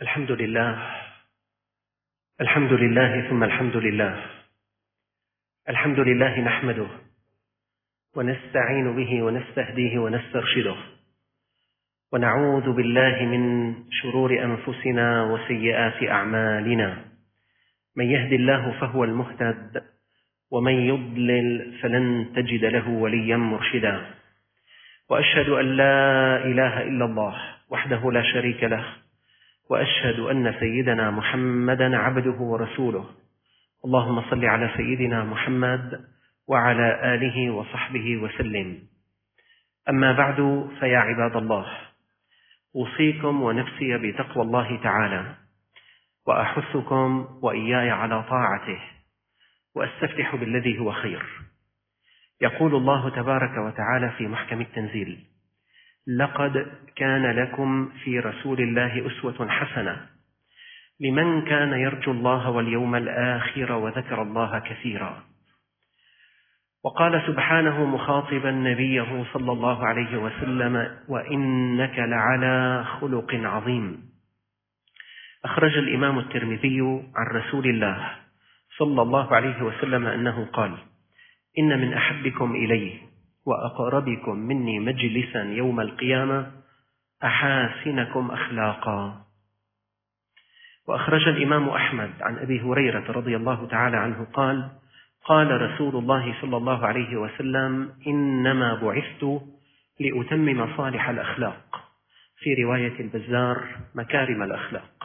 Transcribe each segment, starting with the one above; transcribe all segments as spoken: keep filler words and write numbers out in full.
الحمد لله الحمد لله ثم الحمد لله الحمد لله نحمده ونستعين به ونستهديه ونسترشده ونعوذ بالله من شرور أنفسنا وسيئات أعمالنا. من يهد الله فهو المهتد ومن يضلل فلن تجد له وليا مرشدا. وأشهد أن لا إله إلا الله وحده لا شريك له، وأشهد أن سيدنا محمدا عبده ورسوله. اللهم صل على سيدنا محمد وعلى آله وصحبه وسلم. أما بعد، فيا عباد الله، أوصيكم ونفسي بتقوى الله تعالى، وأحثكم وإياي على طاعته، وأستفتح بالذي هو خير. يقول الله تبارك وتعالى في محكم التنزيل: لقد كان لكم في رسول الله أسوة حسنة لمن كان يرجو الله واليوم الآخر وذكر الله كثيرا. وقال سبحانه مخاطبا نبيه صلى الله عليه وسلم: وإنك لعلى خلق عظيم. أخرج الإمام الترمذي عن رسول الله صلى الله عليه وسلم أنه قال: إن من أحبكم إليه وأقربكم مني مجلسا يوم القيامة أحاسنكم أخلاقا. وأخرج الإمام أحمد عن أبي هريرة رضي الله تعالى عنه قال: قال رسول الله صلى الله عليه وسلم: إنما بعثت لأتمم صالح الأخلاق، في رواية البزار مكارم الأخلاق.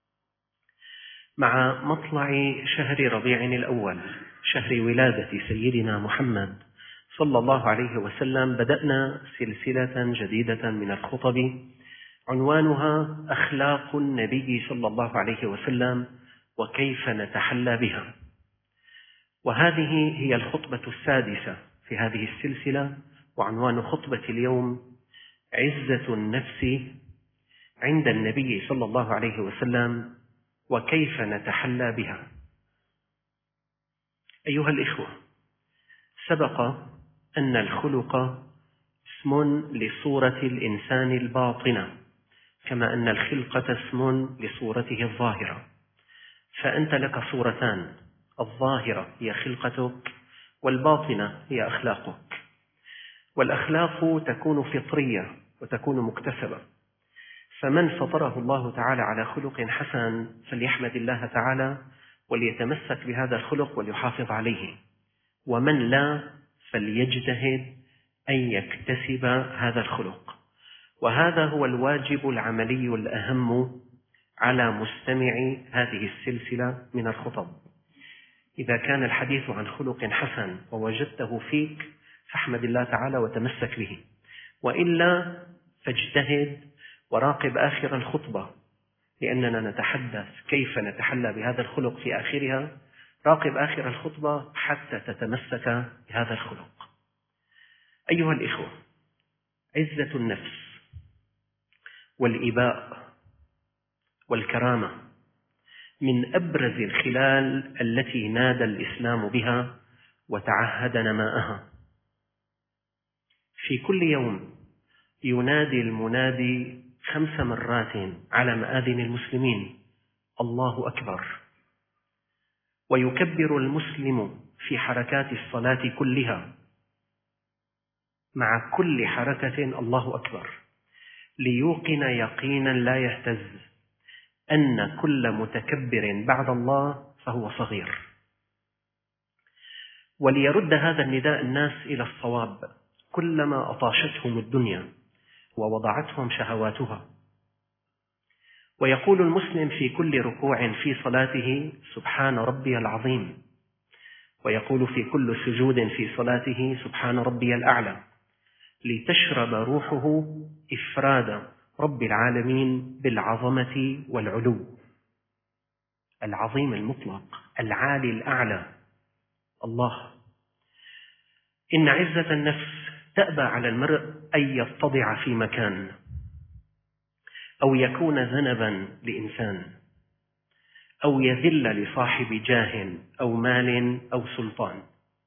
مع مطلع شهر ربيع الأول، شهر ولادة سيدنا محمد صلى الله عليه وسلم، بدأنا سلسلة جديدة من الخطب عنوانها أخلاق النبي صلى الله عليه وسلم وكيف نتحلى بها. وهذه هي الخطبة السادسة في هذه السلسلة، وعنوان خطبة اليوم: عزة النفس عند النبي صلى الله عليه وسلم وكيف نتحلى بها. أيها الإخوة، سبق أن الخلق اسم لصورة الإنسان الباطنة، كما أن الخلقة اسم لصورته الظاهرة. فأنت لك صورتان: الظاهرة هي خلقتك، والباطنة هي أخلاقك. والأخلاق تكون فطرية وتكون مكتسبة، فمن فطره الله تعالى على خلق حسن فليحمد الله تعالى وليتمسك بهذا الخلق وليحافظ عليه، ومن لا فليجتهد أن يكتسب هذا الخلق. وهذا هو الواجب العملي الأهم على مستمع هذه السلسلة من الخطب. إذا كان الحديث عن خلق حسن ووجدته فيك فاحمد الله تعالى وتمسك به، وإلا فاجتهد وراقب آخر الخطبة، لأننا نتحدث كيف نتحلى بهذا الخلق في آخرها. راقب آخر الخطبة حتى تتمسك بهذا الخلق. أيها الإخوة، عزة النفس والإباء والكرامة من أبرز الخلال التي نادى الإسلام بها وتعهد نماءها. في كل يوم ينادي المنادي خمس مرات على مآذن المسلمين: الله أكبر. ويكبر المسلم في حركات الصلاة كلها، مع كل حركة الله أكبر، ليوقن يقينا لا يهتز أن كل متكبر بعد الله فهو صغير. وليرد هذا النداء الناس إلى الصواب كلما أطاشتهم الدنيا ووضعتهم شهواتها. ويقول المسلم في كل ركوع في صلاته: سبحان ربي العظيم. ويقول في كل سجود في صلاته: سبحان ربي الأعلى، لتشرب روحه إفراد رب العالمين بالعظمة والعلو. العظيم المطلق، العالي الأعلى، الله. إن عزة النفس تأبى على المرء أن يتضع في مكان، أو يكون ذنبا لإنسان، أو يذل لصاحب جاه أو مال أو سلطان.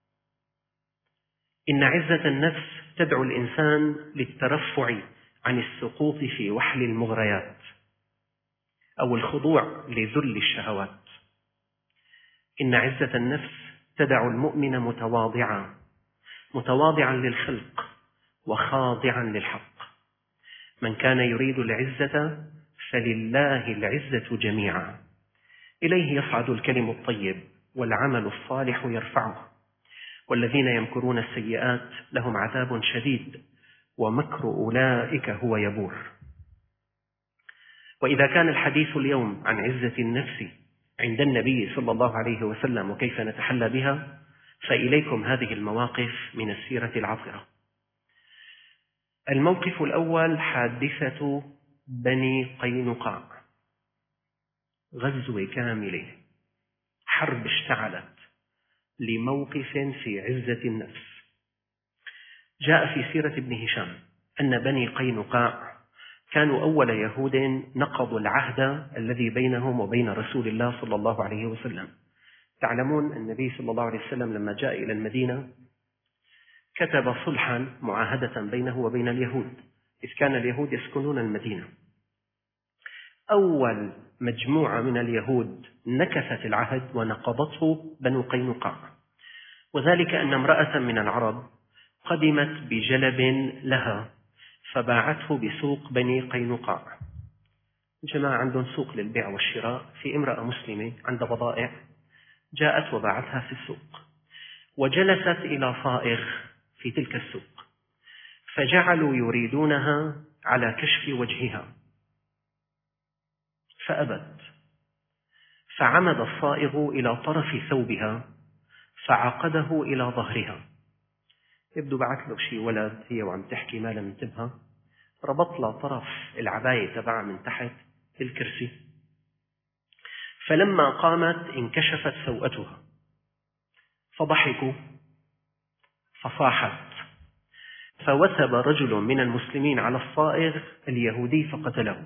إن عزة النفس تدعو الإنسان للترفع عن السقوط في وحل المغريات، أو الخضوع لذل الشهوات. إن عزة النفس تدع المؤمن متواضعا، متواضعا للخلق وخاضعا للحق. من كان يريد العزة فلله العزة جميعا، إليه يصعد الكلم الطيب والعمل الصالح يرفعه، والذين يمكرون السيئات لهم عذاب شديد ومكر أولئك هو يبور. وإذا كان الحديث اليوم عن عزة النفس عند النبي صلى الله عليه وسلم وكيف نتحلى بها، فإليكم هذه المواقف من السيرة العطرة. الموقف الأول حادثة بني قينقاع، غزو كامل، حرب اشتعلت لموقف في عزة النفس. جاء في سيرة ابن هشام أن بني قينقاع كانوا أول يهود نقضوا العهد الذي بينهم وبين رسول الله صلى الله عليه وسلم. تعلمون النبي صلى الله عليه وسلم لما جاء إلى المدينة كتب صلحا معاهدة بينه وبين اليهود، إذ كان اليهود يسكنون المدينة. أول مجموعة من اليهود نكثت العهد ونقضته بنو قينقاع، وذلك أن امرأة من العرب قدمت بجلب لها فباعته بسوق بني قينقاع. جماعة عندهم سوق للبيع والشراء، في امرأة مسلمة عندها بضائع جاءت وباعتها في السوق، وجلست إلى صائغ في تلك السوق، فجعلوا يريدونها على كشف وجهها فأبت، فعمد الصائغ إلى طرف ثوبها فعقده إلى ظهرها. يبدو بعث له شي ولد هي وعم تحكي ما لم انتبه، ربط له طرف العباية تبعها من تحت الكرسي، فلما قامت انكشفت سوءتها فضحكوا فصاحت، فوثب رجل من المسلمين على الصائغ اليهودي فقتله،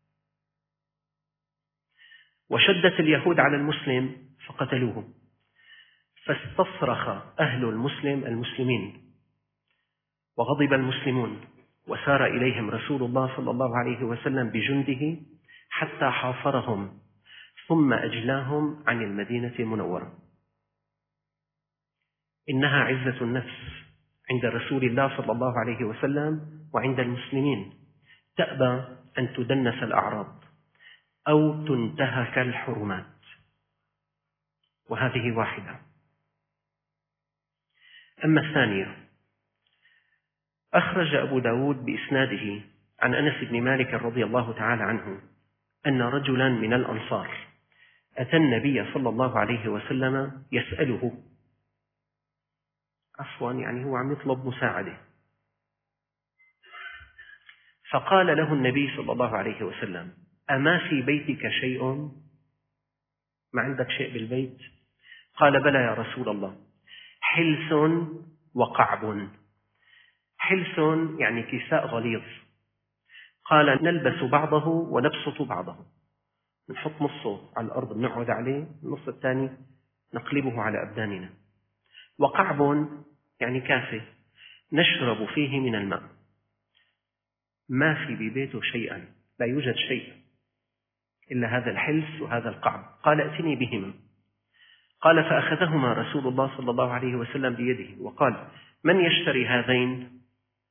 وشدت اليهود على المسلم فقتلوه، فاستصرخ أهل المسلم المسلمين وغضب المسلمون، وسار إليهم رسول الله صلى الله عليه وسلم بجنده حتى حاصرهم ثم أجلاهم عن المدينة المنورة. إنها عزة النفس عند رسول الله صلى الله عليه وسلم وعند المسلمين، تأبى أن تدنس الأعراض أو تنتهك الحرمات، وهذه واحدة. أما الثانية، أخرج أبو داود بإسناده عن أنس بن مالك رضي الله تعالى عنه أن رجلا من الأنصار أتى النبي صلى الله عليه وسلم يسأله، عفوا يعني هو عم يطلب مساعدة، فقال له النبي صلى الله عليه وسلم: أما في بيتك شيء؟ ما عندك شيء بالبيت؟ قال: بلى يا رسول الله، حلس وقعب. حلس يعني كساء غليظ، قال: نلبس بعضه ونبسط بعضه، نحط نصه على الأرض بنقعد عليه، النص الثاني نقلبه على أبداننا. وقعب يعني كاسة نشرب فيه من الماء. ما في ببيته شيئا، لا يوجد شيء إلا هذا الحلس وهذا القعب. قال: ائتني بهما. قال: فأخذهما رسول الله صلى الله عليه وسلم بيده وقال: من يشتري هذين؟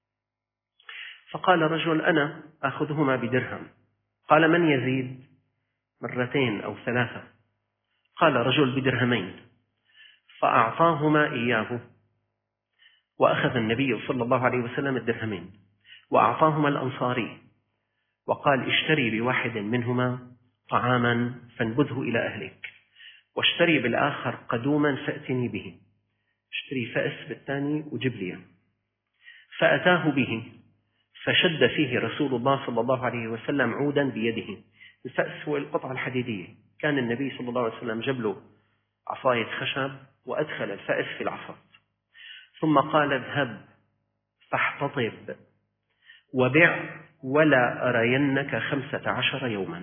فقال رجل: أنا أخذهما بدرهم. قال: من يزيد؟ مرتين أو ثلاثة. قال رجل: بدرهمين. فأعطاهما إياه، وأخذ النبي صلى الله عليه وسلم الدرهمين وأعطاهما الأنصاري وقال: اشتري بواحد منهما طعاما فانبذه إلى أهلك، واشتري بالآخر قدوما فأتني به. اشتري فأس بالثاني وجب لي. فأتاه به فشد فيه رسول الله صلى الله عليه وسلم عودا بيده. الفأس هو القطعة الحديدية، كان النبي صلى الله عليه وسلم جاب له عصاية خشب وأدخل الفأس في العصا، ثم قال: اذهب فاحتطب وبع ولا أرينك خمسة عشر يوما.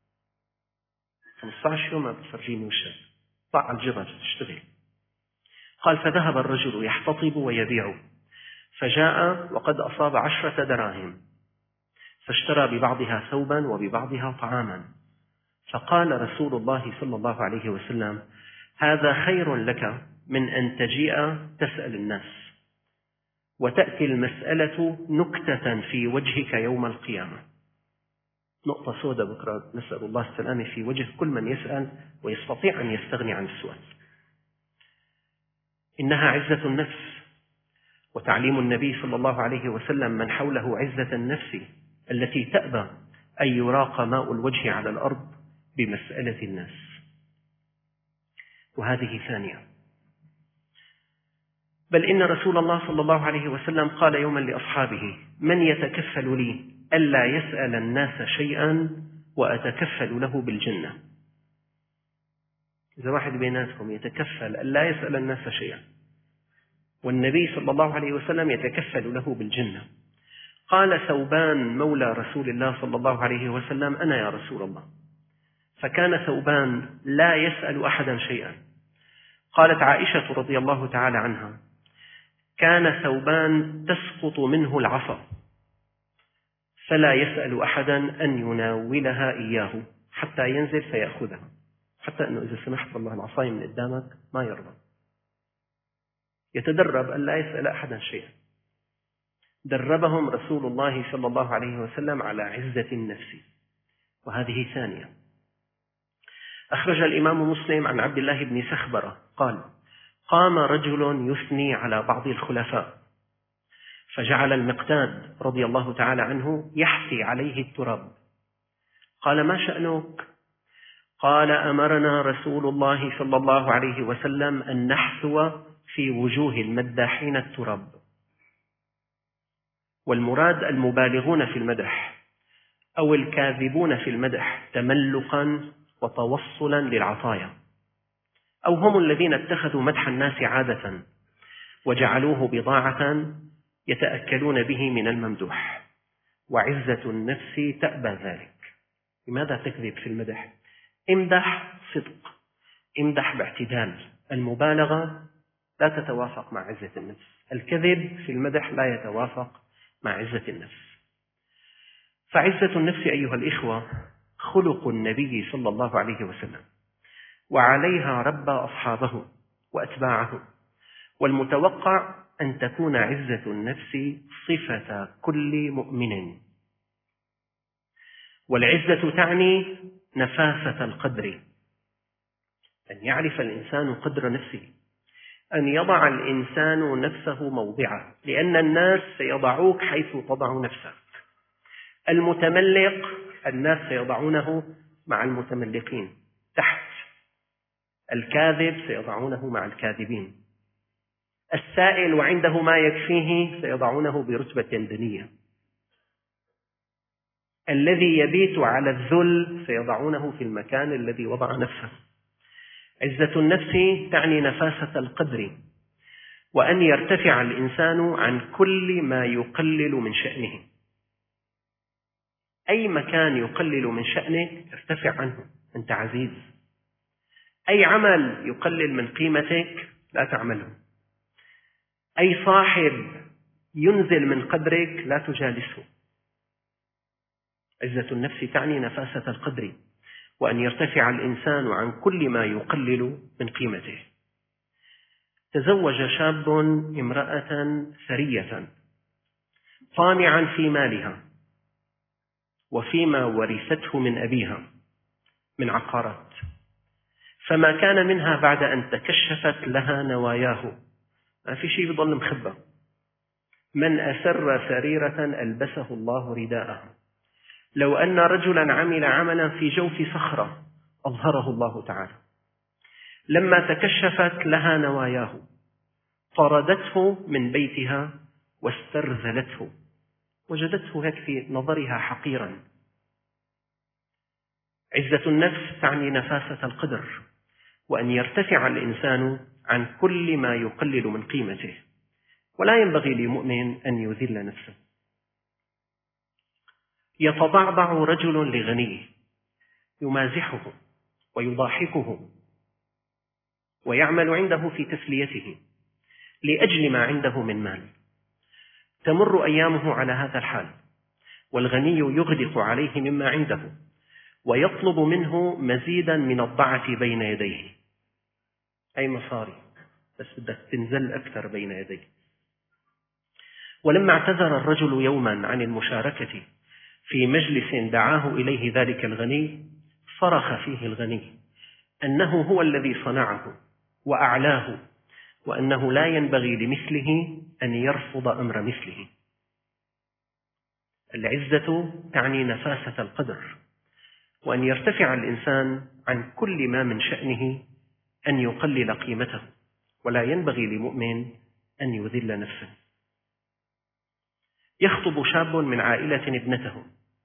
خمسة عشر يوما بتفرجيني وشك، طع الجبل تشتغل. قال: فذهب الرجل يحتطب ويبيع، فجاء وقد أصاب عشرة دراهم، فاشترى ببعضها ثوبا وببعضها طعاما، فقال رسول الله صلى الله عليه وسلم: هذا خير لك من أن تجيء تسأل الناس وتأتي المسألة نكتة في وجهك يوم القيامة. نقطة سوداء بكرة، نسأل الله السلامة، في وجه كل من يسأل ويستطيع أن يستغني عن السؤال. إنها عزة النفس، وتعليم النبي صلى الله عليه وسلم من حوله عزة النفس التي تأبى أن يراق ماء الوجه على الأرض بمسألة الناس. وهذه ثانية. بل إن رسول الله صلى الله عليه وسلم قال يوما لأصحابه: من يتكفل لي ألا يسأل الناس شيئا وأتكفل له بالجنة؟ إذا واحد بيناتكم يتكفل ألا يسأل الناس شيئا والنبي صلى الله عليه وسلم يتكفل له بالجنة. قال ثوبان مولى رسول الله صلى الله عليه وسلم: أنا يا رسول الله. فكان ثوبان لا يسأل أحدا شيئا. قالت عائشة رضي الله تعالى عنها: كان ثوبان تسقط منه العصا فلا يسأل أحدا أن يناولها إياه حتى ينزل فيأخذها، حتى أنه إذا سمحت والله العصاية من قدامك ما يرضى. يتدرب أن لا يسأل أحدا شيئا. دربهم رسول الله صلى الله عليه وسلم على عزة النفس. وهذه ثانية. أخرج الإمام مسلم عن عبد الله بن سخبرة قال: قام رجل يثني على بعض الخلفاء، فجعل المقداد رضي الله تعالى عنه يحثي عليه التراب. قال: ما شأنك؟ قال: أمرنا رسول الله صلى الله عليه وسلم أن نحثو في وجوه المداحين التراب. والمراد المبالغون في المدح أو الكاذبون في المدح تملقا وتوصلا للعطايا، أو هم الذين اتخذوا مدح الناس عادة وجعلوه بضاعة يتأكلون به من الممدوح. وعزة النفس تأبى ذلك. لماذا تكذب في المدح؟ امدح صدق، امدح باعتدال. المبالغة لا تتوافق مع عزة النفس. الكذب في المدح لا يتوافق مع عزة النفس. فعزة النفس أيها الإخوة خلق النبي صلى الله عليه وسلم، وعليها ربى أصحابه وأتباعه. والمتوقع أن تكون عزة النفس صفة كل مؤمن. والعزة تعني نفاسة القدر، أن يعرف الإنسان قدر نفسه، أن يضع الإنسان نفسه موضعه، لأن الناس سيضعوك حيث تضع نفسك. المتملق الناس سيضعونه مع المتملقين تحت، الكاذب سيضعونه مع الكاذبين، السائل وعنده ما يكفيه سيضعونه برتبة دنية، الذي يبيت على الذل سيضعونه في المكان الذي وضع نفسه. عزة النفس تعني نفاسة القدر، وأن يرتفع الإنسان عن كل ما يقلل من شأنه. أي مكان يقلل من شأنك ارتفع عنه، أنت عزيز. أي عمل يقلل من قيمتك لا تعمله. أي صاحب ينزل من قدرك لا تجالسه. عزة النفس تعني نفاسة القدر، وأن يرتفع الإنسان عن كل ما يقلل من قيمته. تزوج شاب امرأة ثرية طامعا في مالها وفيما ورثته من أبيها من عقارات، فما كان منها بعد أن تكشفت لها نواياه. ما في شيء يضل مخبى. من أسر سريرة ألبسه الله رداءه. لو أن رجلا عمل عملا في جوف صخرة أظهره الله تعالى. لما تكشفت لها نواياه طردته من بيتها واسترذلته، وجدته هيك في نظرها حقيرا. عزة النفس تعني نفاسة القدر، وأن يرتفع الإنسان عن كل ما يقلل من قيمته. ولا ينبغي لمؤمن أن يذل نفسه. يتضعضع رجل لغني يمازحه ويضاحكه ويعمل عنده في تسليته لأجل ما عنده من مال. تمر أيامه على هذا الحال، والغني يغدق عليه مما عنده ويطلب منه مزيدا من الضعف بين يديه، أي مصاري بس بدك تنزل أكثر بين يديه. ولما اعتذر الرجل يوما عن المشاركة في مجلس دعاه إليه ذلك الغني، صرخ فيه الغني أنه هو الذي صنعه وأعلاه، وأنه لا ينبغي لمثله أن يرفض أمر مثله. العزة تعني نفاسة القدر، وأن يرتفع الإنسان عن كل ما من شأنه أن يقلل قيمته، ولا ينبغي لمؤمن أن يذل نفسه. يخطب شاب من عائلة ابنته،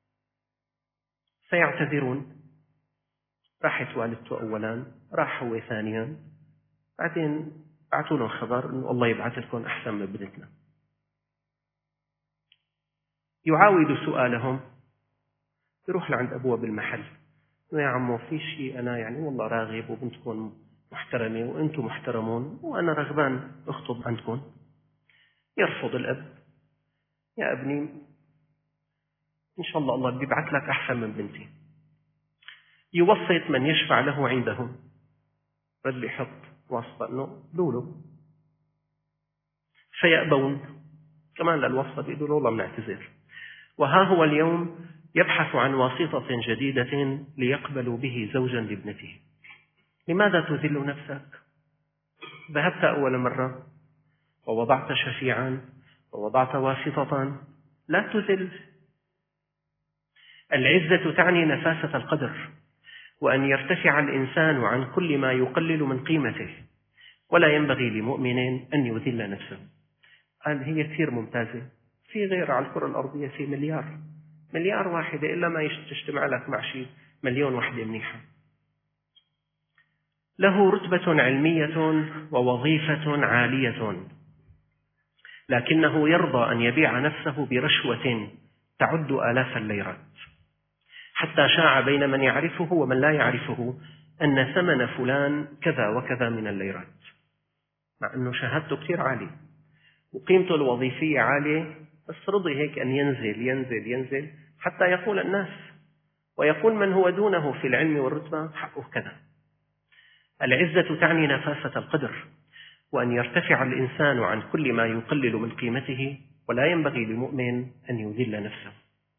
فيعتذرون، راحت والدته أولا، راح هو ثانيا، بعدين بعثوا له خبر أنه الله يبعث لكم أحسن من ابنتنا. يعاود سؤالهم، يروح لعند أبوه بالمحل، يا عمو في شيء أنا يعني والله راغب وبنتكم محترمة وأنتم محترمون وأنا رغبان أخطب عندكم. يرفض الأب، يا ابني إن شاء الله الله بيبعث لك أحسن من بنتي. يوسط من يشفع له عندهم، رد يحط واسطة أنه لولو، فيأبون كمان للوسطة، بيقولوا والله بنعتذر. وها هو اليوم يبحث عن واسطة جديدة ليقبلوا به زوجا لابنته. لماذا تذل نفسك؟ ذهبت أول مرة ووضعت شفيعا ووضعت واسطة، لا تذل. العزة تعني نفاسة القدر، وأن يرتفع الإنسان عن كل ما يقلل من قيمته، ولا ينبغي لمؤمن أن يذل نفسه. قال هي كثير ممتازة، في غير على الكرة الأرضية في مليار مليار واحدة، إلا ما تجتمع لك مع شيء مليون وحدة منيحة. له رتبة علمية ووظيفة عالية، لكنه يرضى أن يبيع نفسه برشوة تعد آلاف الليرات، حتى شاع بين من يعرفه ومن لا يعرفه أن ثمن فلان كذا وكذا من الليرات، مع أنه شهادته كثير عالية وقيمته الوظيفية عالية، بس رضي هيك أن ينزل ينزل ينزل حتى يقول الناس، ويقول من هو دونه في العلم والرتبة حقه كذا. العزة تعني نفاسة القدر، وأن يرتفع الإنسان عن كل ما يقلل من قيمته، ولا ينبغي لمؤمن أن يذل نفسه.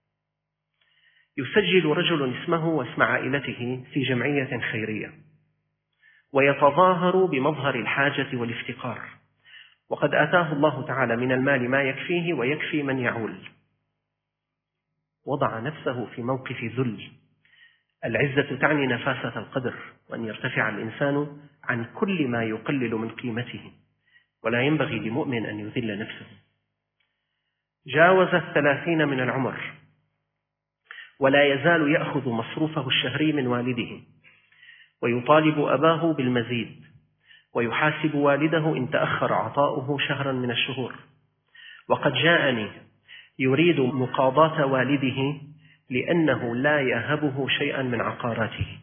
يسجل رجل اسمه واسم عائلته في جمعية خيرية، ويتظاهر بمظهر الحاجة والافتقار، وقد آتاه الله تعالى من المال ما يكفيه ويكفي من يعول. وضع نفسه في موقف ذل. العزة تعني نفاسة القدر، وأن يرتفع الإنسان عن كل ما يقلل من قيمته، ولا ينبغي لمؤمن أن يذل نفسه. جاوز الثلاثين من العمر ولا يزال يأخذ مصروفه الشهري من والده، ويطالب أباه بالمزيد، ويحاسب والده إن تأخر عطاؤه شهرا من الشهور. وقد جاءني يريد مقاضاة والده لأنه لا يهبه شيئا من عقاراته.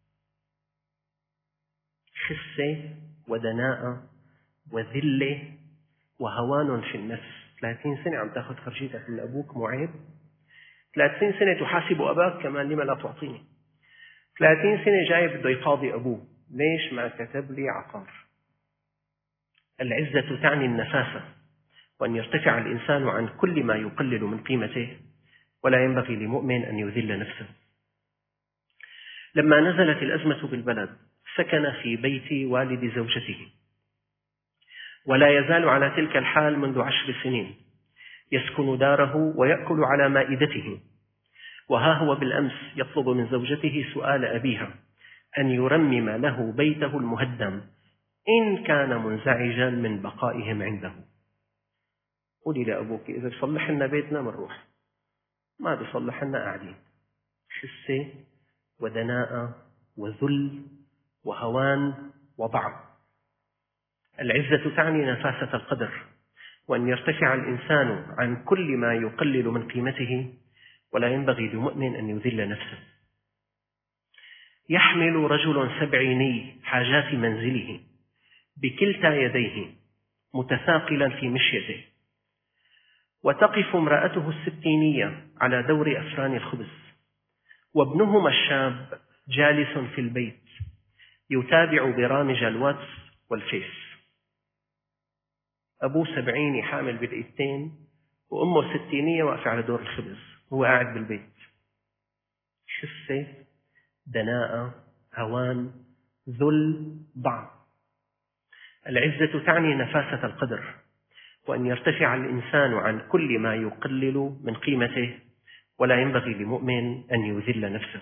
خسة ودناءة وذلة وهوان في النفس. ثلاثين سنة عم تأخذ خرجيتك من أبوك، معيب. ثلاثين سنة تحاسب أباك كمان، لما لا تعطيني. ثلاثين سنة جاي بده يقاضي أبوه، ليش ما كتب لي عقار؟ العزة تعني النفاسة، وأن يرتفع الإنسان عن كل ما يقلل من قيمته، ولا ينبغي لمؤمن أن يذل نفسه. لما نزلت الأزمة بالبلد سكن في بيت والد زوجته، ولا يزال على تلك الحال منذ عشر سنين، يسكن داره ويأكل على مائدته. وها هو بالأمس يطلب من زوجته سؤال أبيها أن يرمم له بيته المهدم إن كان منزعجا من بقائهم عنده. قولي لأبوك إذا بصلح لنا بيتنا منروح، ما بصلح لنا قاعدين. خسة ودناءة وذل وهوان وضعف. العزة تعني نفاسة القدر، وأن يرتفع الإنسان عن كل ما يقلل من قيمته، ولا ينبغي لمؤمن أن يذل نفسه. يحمل رجل سبعيني حاجات منزله بكلتا يديه متثاقلا في مشيته، وتقف امرأته الستينية على دور أفران الخبز، وابنهما الشاب جالس في البيت يتابع برامج الواتس والفيس. أبوه سبعيني حامل بالإيدتين وأمه ستينية واقفة على دور الخبز، هو قاعد بالبيت. خسة، دناءة، هوان، ذل، ضعف. العزة تعني نفاسة القدر، وأن يرتفع الإنسان عن كل ما يقلل من قيمته، ولا ينبغي لمؤمن أن يذل نفسه.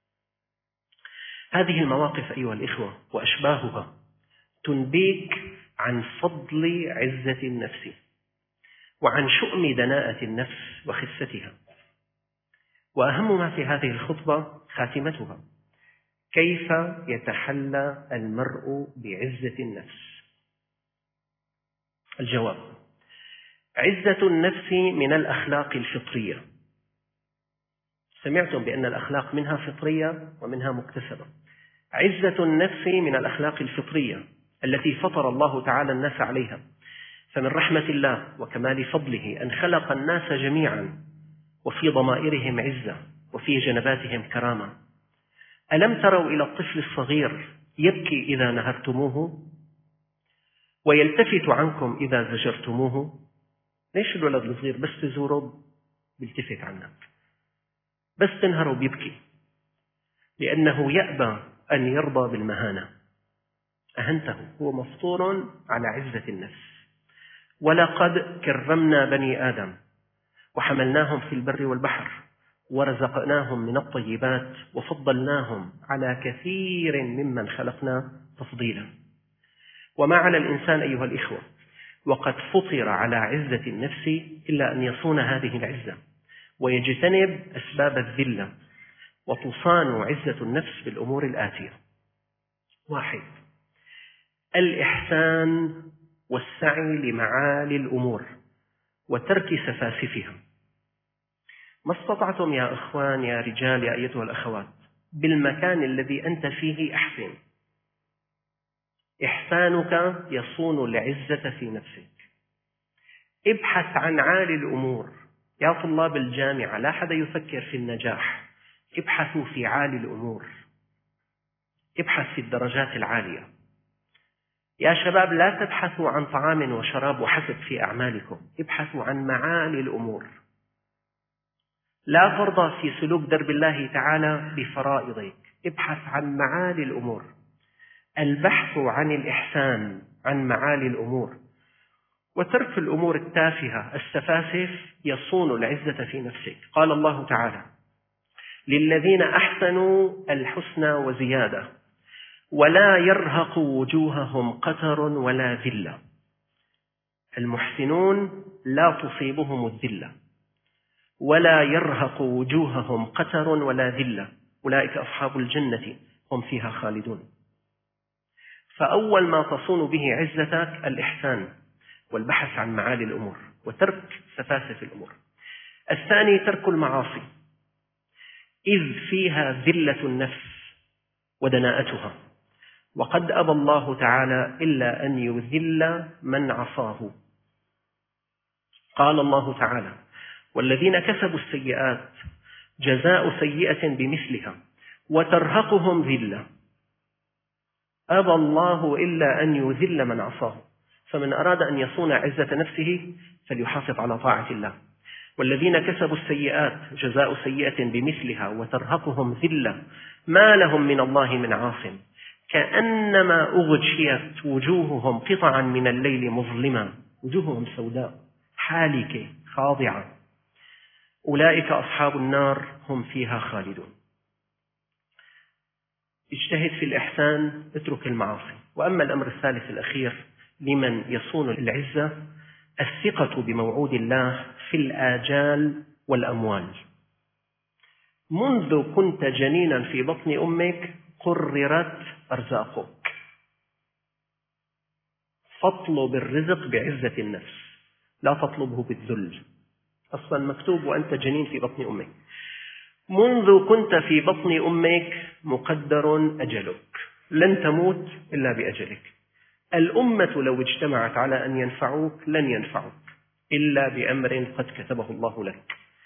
هذه المواقف أيها الإخوة وأشباهها تنبيك عن فضل عزة النفس وعن شؤم دناءة النفس وخستها. وأهم ما في هذه الخطبة خاتمتها: كيف يتحلى المرء بعزة النفس؟ الجواب: عزة النفس من الأخلاق الفطرية. سمعتم بأن الأخلاق منها فطرية ومنها مكتسبة. عزة النفس من الأخلاق الفطرية التي فطر الله تعالى الناس عليها، فمن رحمة الله وكمال فضله أن خلق الناس جميعا وفي ضمائرهم عزة وفي جنباتهم كرامة. ألم تروا إلى الطفل الصغير يبكي إذا نهرتموه ويلتفت عنكم إذا زجرتموه؟ ليش الولد الصغير بس تزوره بيلتفت عنك، بس تنهره بيبكي؟ لأنه يأبى أن يرضى بالمهانة. أهنته، هو مفطور على عزة النفس. ولقد كرمنا بني آدم وحملناهم في البر والبحر ورزقناهم من الطيبات وفضلناهم على كثير ممن خلقنا تفضيلا. وما على الإنسان أيها الإخوة وقد فطر على عزة النفس إلا أن يصون هذه العزة ويجتنب أسباب الذلة. وتصان عزة النفس بالأمور الآتية: واحد، الإحسان والسعي لمعالي الأمور وترك سفاسفها. ما استطعتم يا أخوان يا رجال يا أيتها الأخوات بالمكان الذي أنت فيه أحسن. إحسانك يصون العزة في نفسك. ابحث عن عالي الأمور. يا طلاب الجامعة لا أحد يفكر في النجاح، ابحثوا في عالي الأمور، ابحث في الدرجات العالية. يا شباب لا تبحثوا عن طعام وشراب وحسب في أعمالكم، ابحثوا عن معالي الأمور. لا ترضى في سلوك درب الله تعالى بفرائضك، ابحث عن معالي الأمور. البحث عن الإحسان عن معالي الأمور وترك الأمور التافهة السفاسف يصون العزة في نفسك. قال الله تعالى: للذين أحسنوا الحسنى وزيادة ولا يرهق وجوههم قتر ولا ذلة. المحسنون لا تصيبهم الذلة، ولا يرهق وجوههم قتر ولا ذلة، أولئك أصحاب الجنة هم فيها خالدون. فأول ما تصون به عزتك الإحسان والبحث عن معالي الأمور وترك سفاسف الأمور. الثاني ترك المعاصي، إذ فيها ذلة النفس ودناءتها، وقد أبى الله تعالى إلا أن يذل من عصاه. قال الله تعالى: والذين كسبوا السيئات جزاء سيئة بمثلها وترهقهم ذلة. أبى الله إلا أن يذل من عصاه. فمن أراد أن يصون عزة نفسه فليحافظ على طاعة الله. والذين كسبوا السيئات جزاء سيئة بمثلها وترهقهم ذلة ما لهم من الله من عاصم كأنما أغشيت وجوههم قطعا من الليل مظلما، وجوههم سوداء حالكة خاضعة، أولئك أصحاب النار هم فيها خالدون. اجتهد في الإحسان، اترك المعاصي. وأما الأمر الثالث الأخير لمن يصون العزة: الثقة بموعود الله في الآجال والأموال. منذ كنت جنينا في بطن أمك قررت أرزاقك، فاطلب الرزق بعزة النفس، لا تطلبه بالذل. أصلا مكتوب وأنت جنين في بطن أمك. منذ كنت في بطن أمك مقدر أجلك، لن تموت إلا بأجلك. الأمة لو اجتمعت على أن ينفعوك لن ينفعوك إلا بأمر قد كتبه الله لك.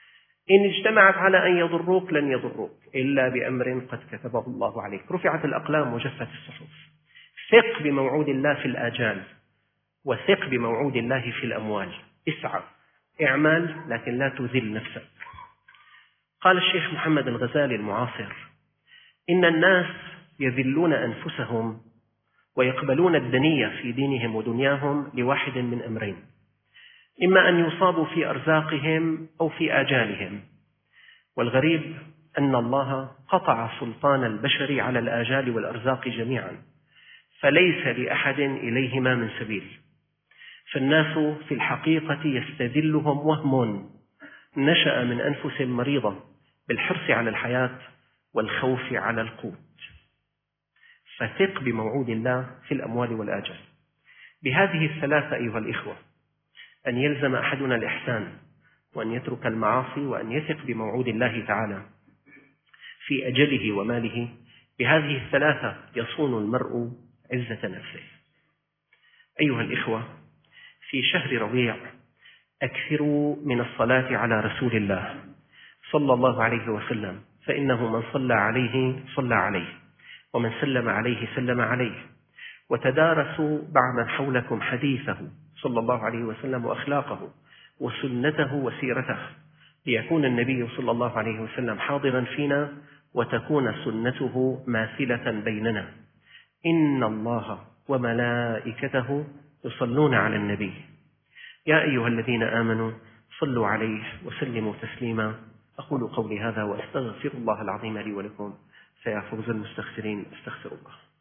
إن اجتمعت على أن يضروك لن يضروك إلا بأمر قد كتبه الله عليك. رفعت الأقلام وجفت الصحف. ثق بموعود الله في الآجال، وثق بموعود الله في الأموال. اسعى، اعمل، لكن لا تذل نفسك. قال الشيخ محمد الغزالي المعاصر: إن الناس يذلون أنفسهم ويقبلون الدنية في دينهم ودنياهم لواحد من أمرين: إما أن يصابوا في أرزاقهم أو في آجالهم. والغريب أن الله قطع سلطان البشر على الآجال والأرزاق جميعا، فليس لأحد إليهما من سبيل. فالناس في الحقيقة يستذلهم وهم نشأ من أنفس مريضة بالحرص على الحياة والخوف على القوت. فثق بموعود الله في الأموال والآجال. بهذه الثلاثة أيها الإخوة: أن يلزم أحدنا الإحسان، وأن يترك المعاصي، وأن يثق بموعود الله تعالى في أجله وماله. بهذه الثلاثة يصون المرء عزة نفسه. أيها الإخوة، في شهر ربيع أكثروا من الصلاة على رسول الله صلى الله عليه وسلم، فإنه من صلى عليه صلى عليه، ومن سلم عليه سلم عليه. وتدارسوا مع من حولكم حديثه صلى الله عليه وسلم وأخلاقه وسنته وسيرته، ليكون النبي صلى الله عليه وسلم حاضرا فينا وتكون سنته ماثلة بيننا. إن الله وملائكته يصلون على النبي يا أيها الذين آمنوا صلوا عليه وسلموا تسليما. أقول قولي هذا وأستغفر الله العظيم لي ولكم، فيا فوز المستغفرين استغفر الله.